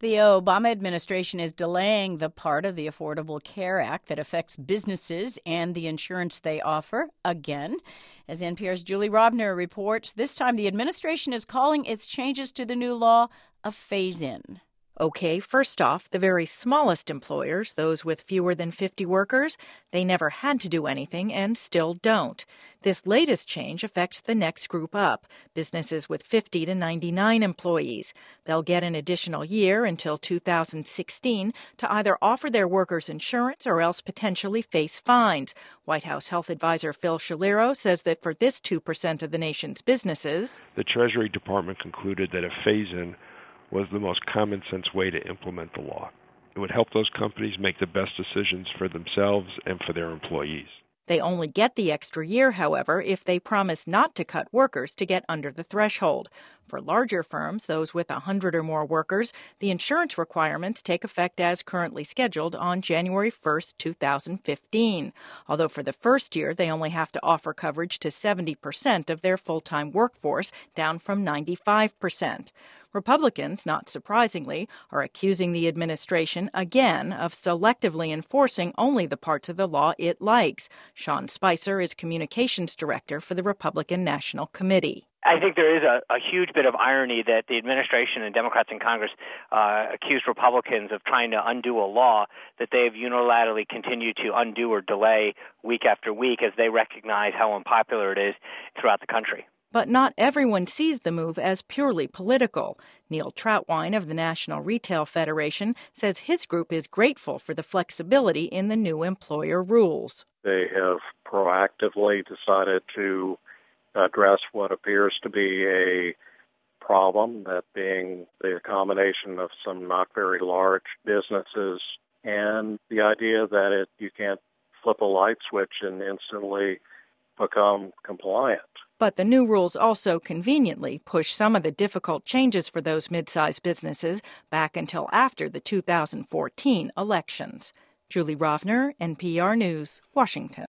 The Obama administration is delaying the part of the Affordable Care Act that affects businesses and the insurance they offer again. As NPR's Julie Rovner reports, this time the administration is calling its changes to the new law a phase-in. Okay, first off, the very smallest employers, those with fewer than 50 workers, they never had to do anything and still don't. This latest change affects the next group up, businesses with 50 to 99 employees. They'll get an additional year until 2016 to either offer their workers insurance or else potentially face fines. White House Health Advisor Phil Shaliro says that for this 2% of the nation's businesses, the Treasury Department concluded that a phase-in was the most common-sense way to implement the law. It would help those companies make the best decisions for themselves and for their employees. They only get the extra year, however, if they promise not to cut workers to get under the threshold. For larger firms, those with 100 or more workers, the insurance requirements take effect as currently scheduled on January 1st, 2015. Although for the first year, they only have to offer coverage to 70% of their full-time workforce, down from 95%. Republicans, not surprisingly, are accusing the administration again of selectively enforcing only the parts of the law it likes. Sean Spicer is communications director for the Republican National Committee. I think there is a huge bit of irony that the administration and Democrats in Congress accused Republicans of trying to undo a law that they have unilaterally continued to undo or delay week after week as they recognize how unpopular it is throughout the country. But not everyone sees the move as purely political. Neil Trautwein of the National Retail Federation says his group is grateful for the flexibility in the new employer rules. They have proactively decided to address what appears to be a problem, that being the combination of some not very large businesses and the idea that you can't flip a light switch and instantly become compliant. But the new rules also conveniently push some of the difficult changes for those mid-sized businesses back until after the 2014 elections. Julie Rovner, NPR News, Washington.